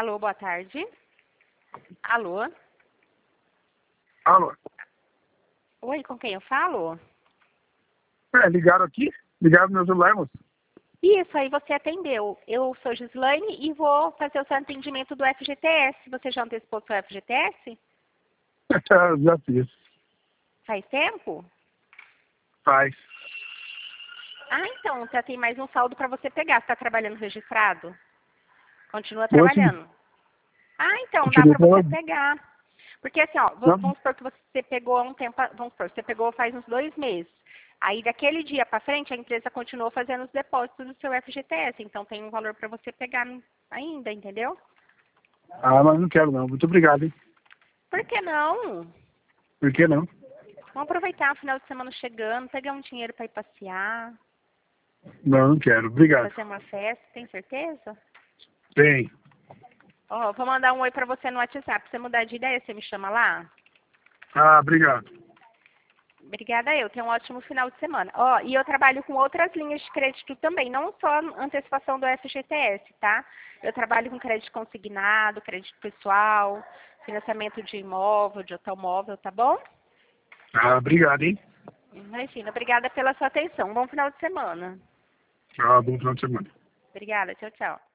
Alô, boa tarde. Alô? Alô? Oi, com quem eu falo? Ligaram aqui? Ligaram no meu celular, moço? Isso, aí você atendeu. Eu sou Gislaine e vou fazer o seu atendimento do FGTS. Você já antecipou o seu FGTS? Já fiz. Faz tempo? Faz. Ah, então, já tem mais um saldo para você pegar. Você está trabalhando registrado? Continua Moço, trabalhando. Ah, então, dá continuo para você falando. pegar. Porque assim, ó, Não, vamos supor que você pegou há um tempo, vamos supor, você pegou faz uns 2 meses. Aí daquele dia para frente a empresa continuou fazendo os depósitos do seu FGTS, então tem um valor para você pegar ainda, entendeu? mas não quero não. Muito obrigado, hein? Por que não? Por que não? Vamos aproveitar o final de semana chegando, pegar um dinheiro para ir passear, Não quero. Obrigado. fazer uma festa, tem certeza? Tem. Ó, vou mandar um oi para você no WhatsApp. Pra você mudar de ideia, você me chama lá? Obrigado. Obrigada eu. Tenha um ótimo final de semana. Ó, e eu trabalho com outras linhas de crédito também, não só antecipação do FGTS, tá? Eu trabalho com crédito consignado, crédito pessoal, financiamento de imóvel, de automóvel, tá bom? Obrigado, hein? Imagina, obrigada pela sua atenção. Bom final de semana. Bom final de semana. Obrigada, tchau, tchau.